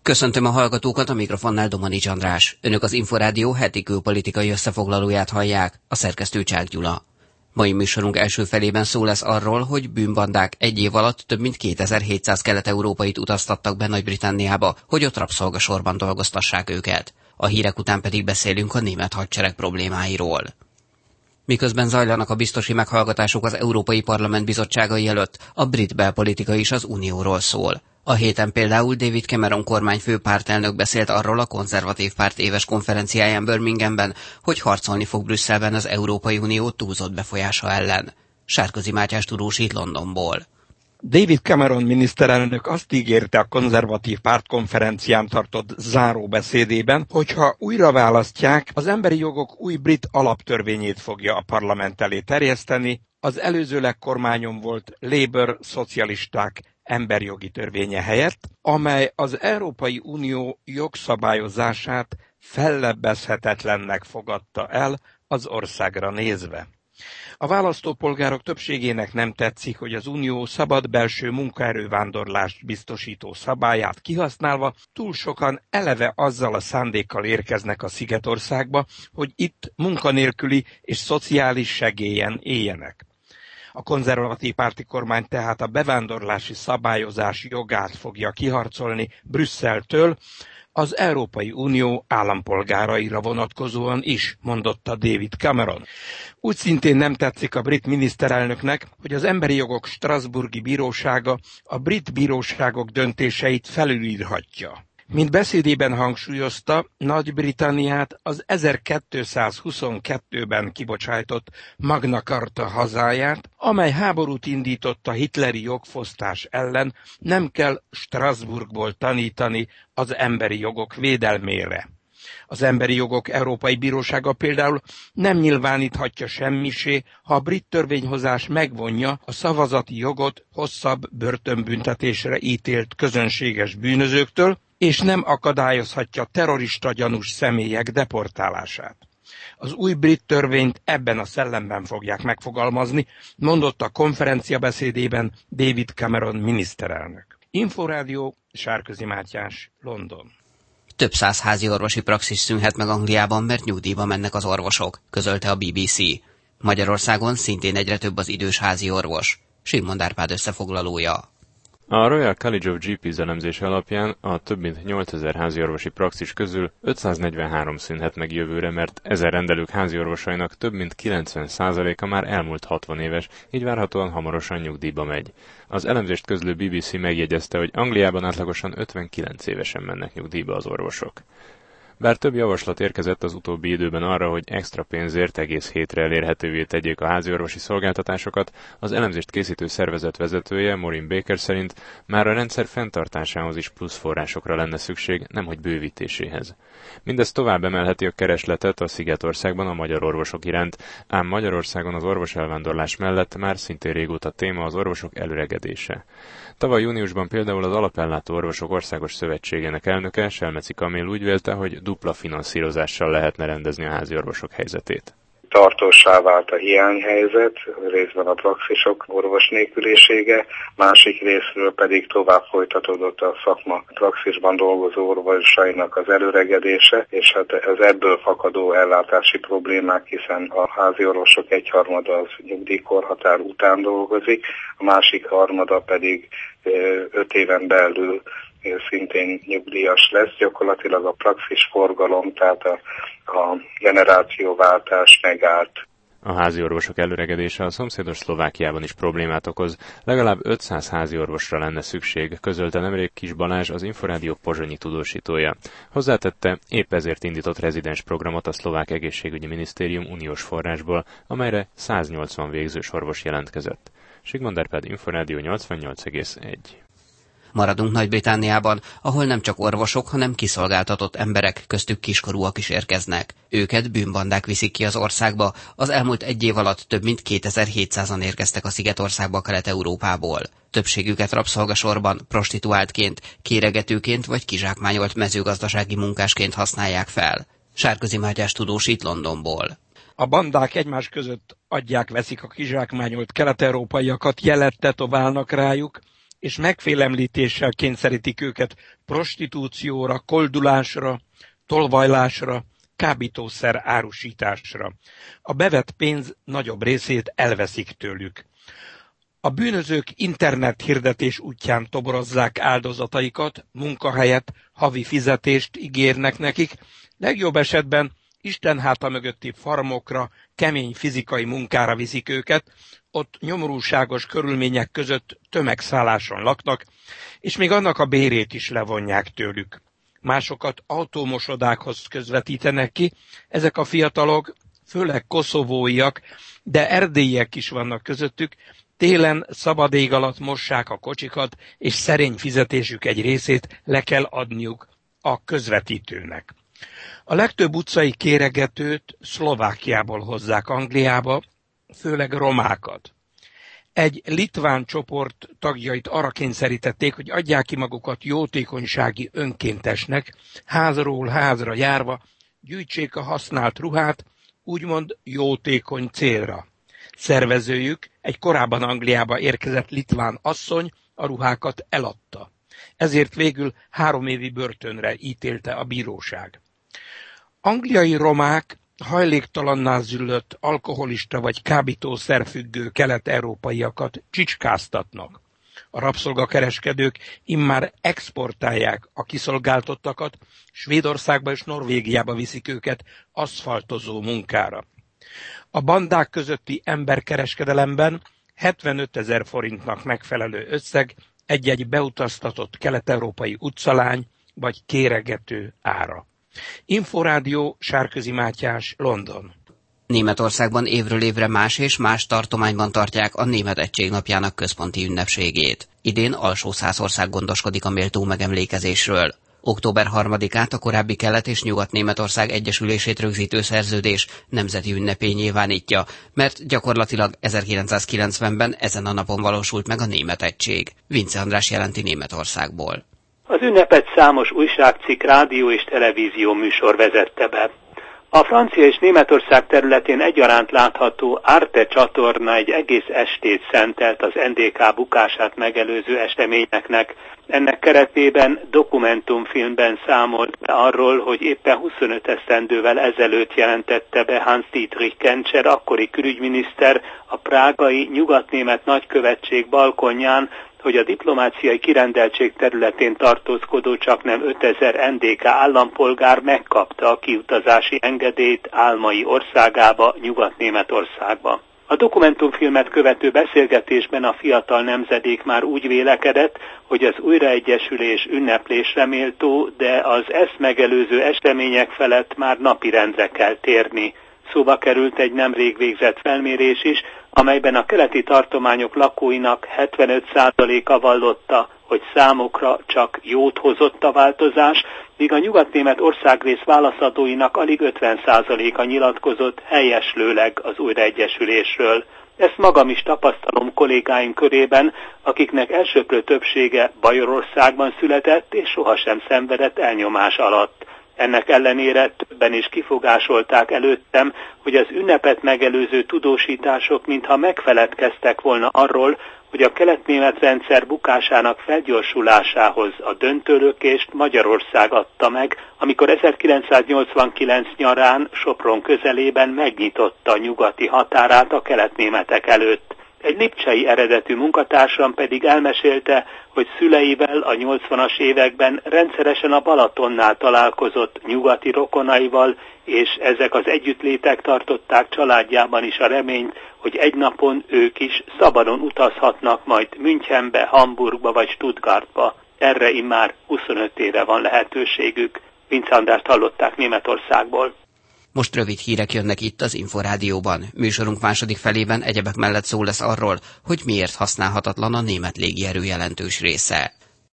Köszöntöm a hallgatókat, a mikrofonnál Domanics András. Önök az Inforádió heti külpolitikai összefoglalóját hallják, a szerkesztő Csák Gyula. Mai műsorunk első felében szó lesz arról, hogy bűnbandák egy év alatt több mint 2700 kelet-európait utaztattak be Nagy-Britanniába, hogy ott rabszolgasorban dolgoztassák őket. A hírek után pedig beszélünk a német hadsereg problémáiról. Miközben zajlanak a biztosi meghallgatások az Európai Parlament bizottságai előtt, a brit belpolitika is az Unióról szól. A héten például David Cameron kormányfő pártelnök beszélt arról a konzervatív párt éves konferenciáján Birminghamben, hogy harcolni fog Brüsszelben az Európai Unió túlzott befolyása ellen. Sárközi Mátyás tudósít Londonból. David Cameron miniszterelnök azt ígérte a konzervatív párt konferencián tartott záróbeszédében, hogyha újra választják, az emberi jogok új brit alaptörvényét fogja a parlament elé terjeszteni, az előzőleg kormányon volt Labour szocialisták emberjogi törvénye helyett, amely az Európai Unió jogszabályozását fellebbezhetetlennek fogadta el az országra nézve. A választópolgárok többségének nem tetszik, hogy az Unió szabad belső munkaerővándorlást biztosító szabályát kihasználva túl sokan eleve azzal a szándékkal érkeznek a Szigetországba, hogy itt munkanélküli és szociális segélyen éljenek. A konzervatív párti kormány tehát a bevándorlási szabályozás jogát fogja kiharcolni Brüsszeltől, az Európai Unió állampolgáraira vonatkozóan is, mondotta David Cameron. Úgy szintén nem tetszik a brit miniszterelnöknek, hogy az Emberi Jogok Strasbourgi Bírósága a brit bíróságok döntéseit felülírhatja. Mint beszédében hangsúlyozta, Nagy-Britanniát az 1222-ben kibocsájtott Magna Carta hazáját, amely háborút indított a hitleri jogfosztás ellen, nem kell Strasbourgból tanítani az emberi jogok védelmére. Az Emberi Jogok Európai Bírósága például nem nyilváníthatja semmisé, ha a brit törvényhozás megvonja a szavazati jogot hosszabb börtönbüntetésre ítélt közönséges bűnözőktől, és nem akadályozhatja terrorista gyanús személyek deportálását. Az új brit törvényt ebben a szellemben fogják megfogalmazni, mondotta a konferencia beszédében David Cameron miniszterelnök. Inforádió, Sárközi Mátyás, London. Több száz házi orvosi praxis szűnhet meg Angliában, mert nyugdíjba mennek az orvosok, közölte a BBC. Magyarországon szintén egyre több az idős házi orvos. Simon Árpád összefoglalója. A Royal College of GPs elemzése alapján a több mint 8000 háziorvosi praxis közül 543 szűnhet meg jövőre, mert ezen rendelők háziorvosainak több mint 90%-a már elmúlt 60 éves, így várhatóan hamarosan nyugdíjba megy. Az elemzést közlő BBC megjegyezte, hogy Angliában átlagosan 59 évesen mennek nyugdíjba az orvosok. Bár több javaslat érkezett az utóbbi időben arra, hogy extra pénzért egész hétre elérhetővé tegyék a háziorvosi szolgáltatásokat, az elemzést készítő szervezet vezetője, Maureen Baker szerint már a rendszer fenntartásához is plusz forrásokra lenne szükség, nemhogy bővítéséhez. Mindez tovább emelheti a keresletet a Szigetországban a magyar orvosok iránt, ám Magyarországon az orvoselvándorlás mellett már szintén régóta téma az orvosok elöregedése. Tavaly júniusban például az Alapellátó Orvosok Országos Szövetségének elnöke, Selmeci Kamil úgy vélte, hogy dupla finanszírozással lehetne rendezni a háziorvosok helyzetét. Tartóssá vált a hiányhelyzet, részben a praxisok orvosnélkülisége, másik részről pedig tovább folytatódott a szakma praxisban dolgozó orvosainak az előregedése, és hát az ebből fakadó ellátási problémák, hiszen a házi orvosok egyharmada az nyugdíjkorhatár után dolgozik, a másik harmada pedig 5 éven belül szintén nyugdíjas lesz, gyakorlatilag a praxis forgalom, tehát a generációváltás megállt. A háziorvosok előregedése a szomszédos Szlovákiában is problémát okoz, legalább 500 háziorvosra lenne szükség, közölte nemrég Kis Balázs, az Inforádió pozsonyi tudósítója. Hozzátette, épp ezért indított rezidens programot a Szlovák Egészségügyi Minisztérium uniós forrásból, amelyre 180 végzős orvos jelentkezett. Sigmond Árpád, Inforádió 88,1. Maradunk Nagy-Britanniában, ahol nem csak orvosok, hanem kiszolgáltatott emberek, köztük kiskorúak is érkeznek. Őket bűnbandák viszik ki az országba, az elmúlt egy év alatt több mint 2700-an érkeztek a Szigetországba Kelet-Európából. Többségüket rabszolgasorban, prostituáltként, kéregetőként vagy kizsákmányolt mezőgazdasági munkásként használják fel. Sárközi Mátyás tudósít Londonból. A bandák egymás között adják-veszik a kizsákmányolt kelet-európaiakat, jelet tetoválnak rájuk, és megfélemlítéssel kényszerítik őket prostitúcióra, koldulásra, tolvajlásra, kábítószer árusításra. A bevett pénz nagyobb részét elveszik tőlük. A bűnözők internethirdetés útján toborozzák áldozataikat, munkahelyet, havi fizetést ígérnek nekik, legjobb esetben Isten háta mögötti farmokra, kemény fizikai munkára viszik őket, ott nyomorúságos körülmények között tömegszálláson laknak, és még annak a bérét is levonják tőlük. Másokat autómosodákhoz közvetítenek ki, ezek a fiatalok, főleg koszovóiak, de erdélyiek is vannak közöttük, télen szabad ég alatt mossák a kocsikat, és szerény fizetésük egy részét le kell adniuk a közvetítőnek. A legtöbb utcai kéregetőt Szlovákiából hozzák Angliába, főleg romákat. Egy litván csoport tagjait arra kényszerítették, hogy adják ki magukat jótékonysági önkéntesnek, házról házra járva, gyűjtsék a használt ruhát, úgymond jótékony célra. Szervezőjük, egy korábban Angliába érkezett litván asszony a ruhákat eladta. Ezért végül 3 évi börtönre ítélte a bíróság. Angliai romák hajléktalanná züllött, alkoholista vagy kábítószerfüggő kelet-európaiakat csicskáztatnak. A rabszolgakereskedők immár exportálják a kiszolgáltottakat, Svédországba és Norvégiába viszik őket aszfaltozó munkára. A bandák közötti emberkereskedelemben 75 000 forintnak megfelelő összeg egy-egy beutaztatott kelet-európai utcalány vagy kéregető ára. Inforádió, Sárközi Mátyás, London. Németországban évről évre más és más tartományban tartják a Német Egység napjának központi ünnepségét. Idén Alsó-Szászország gondoskodik a méltó megemlékezésről. Október 3-át a korábbi Kelet- és Nyugat-Németország egyesülését rögzítő szerződés nemzeti ünnepé nyilvánítja, mert gyakorlatilag 1990-ben ezen a napon valósult meg a Német Egység. Vince András jelenti Németországból. Az ünnepet számos újságcikk, rádió és televízió műsor vezette be. A Francia és Németország területén egyaránt látható Arte csatorna egy egész estét szentelt az NDK bukását megelőző eseményeknek. Ennek keretében dokumentumfilmben számolt be arról, hogy éppen 25 esztendővel ezelőtt jelentette be Hans-Dietrich Genscher, akkori külügyminiszter, a prágai nyugatnémet nagykövetség balkonján, hogy a diplomáciai kirendeltség területén tartózkodó csaknem 5000 NDK állampolgár megkapta a kiutazási engedélyt álmai országába, Nyugat-Németországba. A dokumentumfilmet követő beszélgetésben a fiatal nemzedék már úgy vélekedett, hogy az újraegyesülés ünneplésre méltó, de az ezt megelőző események felett már napirendre kell térni. Szóba került egy nemrég végzett felmérés is, amelyben a keleti tartományok lakóinak 75%-a vallotta, hogy számukra csak jót hozott a változás, míg a nyugatnémet országrész válaszadóinak alig 50%-a nyilatkozott helyeslőleg az újraegyesülésről. Ezt magam is tapasztalom kollégáim körében, akiknek elsöprő többsége Bajorországban született és sohasem szenvedett elnyomás alatt. Ennek ellenére többen is kifogásolták előttem, hogy az ünnepet megelőző tudósítások mintha megfeledkeztek volna arról, hogy a keletnémet rendszer bukásának felgyorsulásához a döntőlökést Magyarország adta meg, amikor 1989 nyarán Sopron közelében megnyitotta a nyugati határát a keletnémetek előtt. Egy lipcsei eredetű munkatársam pedig elmesélte, hogy szüleivel a 80-as években rendszeresen a Balatonnál találkozott nyugati rokonaival, és ezek az együttlétek tartották családjában is a reményt, hogy egy napon ők is szabadon utazhatnak majd Münchenbe, Hamburgba vagy Stuttgartba. Erre immár 25 éve van lehetőségük. Vince Andrást hallották Németországból. Most rövid hírek jönnek itt az Inforádióban. Műsorunk második felében egyebek mellett szó lesz arról, hogy miért használhatatlan a német légierő jelentős része.